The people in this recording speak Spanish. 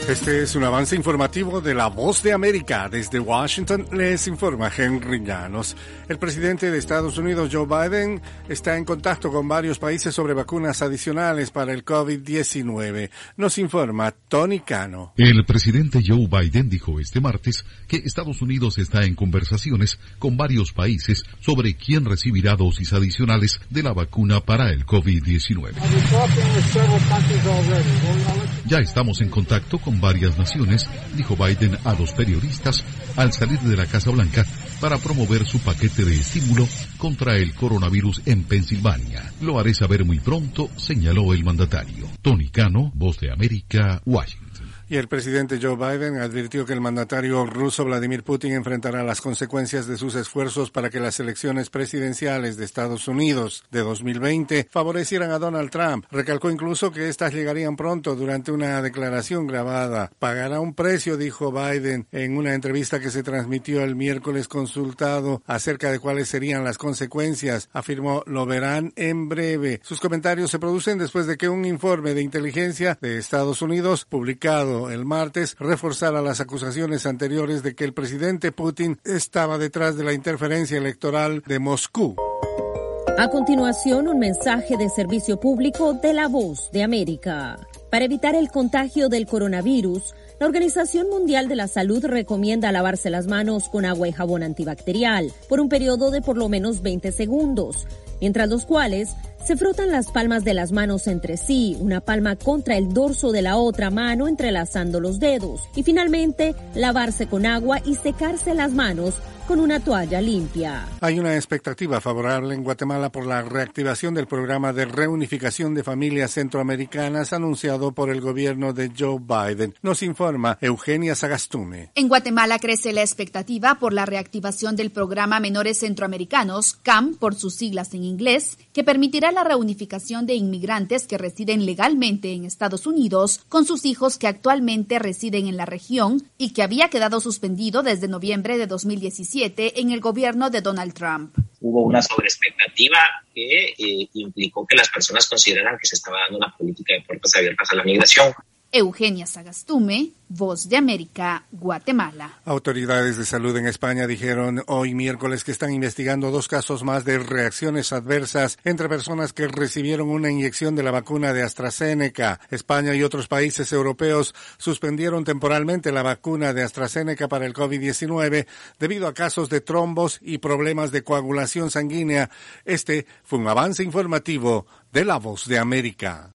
Este es un avance informativo de La Voz de América. Desde Washington les informa Henry Llanos. El presidente de Estados Unidos, Joe Biden, está en contacto con varios países sobre vacunas adicionales para el COVID-19. Nos informa Tony Cano. El presidente Joe Biden dijo este martes que Estados Unidos está en conversaciones con varios países sobre quién recibirá dosis adicionales de la vacuna para el COVID-19. Ya estamos en contacto con varias naciones, dijo Biden a los periodistas al salir de la Casa Blanca para promover su paquete de estímulo contra el coronavirus en Pensilvania. Lo haré saber muy pronto, señaló el mandatario. Tony Cano, Voz de América, Washington. Y el presidente Joe Biden advirtió que el mandatario ruso Vladimir Putin enfrentará las consecuencias de sus esfuerzos para que las elecciones presidenciales de Estados Unidos de 2020 favorecieran a Donald Trump. Recalcó incluso que estas llegarían pronto durante una declaración grabada. Pagará un precio, dijo Biden en una entrevista que se transmitió el miércoles. Consultado acerca de cuáles serían las consecuencias, afirmó: lo verán en breve. Sus comentarios se producen después de que un informe de inteligencia de Estados Unidos, publicado el martes, reforzara las acusaciones anteriores de que el presidente Putin estaba detrás de la interferencia electoral de Moscú. A continuación, un mensaje de servicio público de La Voz de América. Para evitar el contagio del coronavirus, la Organización Mundial de la Salud recomienda lavarse las manos con agua y jabón antibacterial por un periodo de por lo menos 20 segundos, mientras los cuales se frotan las palmas de las manos entre sí, una palma contra el dorso de la otra mano entrelazando los dedos, y finalmente lavarse con agua y secarse las manos con una toalla limpia. Hay una expectativa favorable en Guatemala por la reactivación del programa de reunificación de familias centroamericanas anunciado por el gobierno de Joe Biden. Nos informa Eugenia Sagastume. En Guatemala crece la expectativa por la reactivación del programa Menores Centroamericanos, CAM por sus siglas en inglés, que permitirá la reunificación de inmigrantes que residen legalmente en Estados Unidos con sus hijos que actualmente residen en la región y que había quedado suspendido desde noviembre de 2017 en el gobierno de Donald Trump. Hubo una sobreexpectativa que implicó que las personas consideraran que se estaba dando una política de puertas abiertas a la migración. Eugenia Sagastume, Voz de América, Guatemala. Autoridades de salud en España dijeron hoy miércoles que están investigando 2 casos más de reacciones adversas entre personas que recibieron una inyección de la vacuna de AstraZeneca. España y otros países europeos suspendieron temporalmente la vacuna de AstraZeneca para el COVID-19 debido a casos de trombos y problemas de coagulación sanguínea. Este fue un avance informativo de La Voz de América.